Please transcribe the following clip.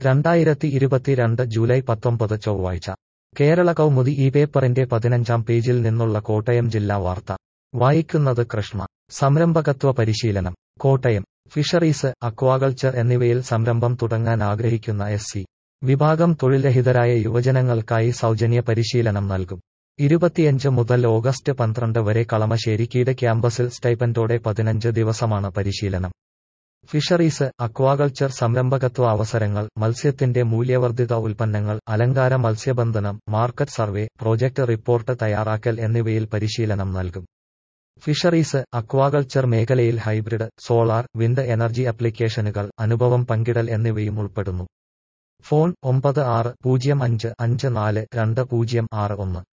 2022 July 19 ചൊവ്വാഴ്ച കേരള കൗമുദി ഈ പേപ്പറിന്റെ 15-ാം പേജിൽ നിന്നുള്ള കോട്ടയം ജില്ലാ വാർത്ത വായിക്കുന്നത് കൃഷ്ണ. സംരംഭകത്വ പരിശീലനം. കോട്ടയം. ഫിഷറീസ്, അക്വാകൾച്ചർ എന്നിവയിൽ സംരംഭം തുടങ്ങാൻ ആഗ്രഹിക്കുന്ന SC വിഭാഗം തൊഴിൽരഹിതരായ യുവജനങ്ങൾക്കായി സൗജന്യ പരിശീലനം നൽകും. 25 മുതൽ ഓഗസ്റ്റ് 12 വരെ കളമശ്ശേരി കീട് ക്യാമ്പസിൽ സ്റ്റൈപ്പൻഡോടെ 15 ദിവസമാണ് പരിശീലനം. ഫിഷറീസ്, അക്വാകൾച്ചർ സംരംഭകത്വ അവസരങ്ങൾ, മത്സ്യത്തിന്റെ മൂല്യവർദ്ധിത ഉൽപ്പന്നങ്ങൾ, അലങ്കാര മത്സ്യബന്ധനം, മാർക്കറ്റ് സർവേ, പ്രോജക്ട് റിപ്പോർട്ട് തയ്യാറാക്കൽ എന്നിവയിൽ പരിശീലനം നൽകും. ഫിഷറീസ്, അക്വാകൾച്ചർ മേഖലയിൽ ഹൈബ്രിഡ്, സോളാർ, വിൻഡ് എനർജി ആപ്ലിക്കേഷനുകൾ, അനുഭവം പങ്കിടൽ എന്നിവയും ഉൾപ്പെടുന്നു. ഫോൺ 9605542061.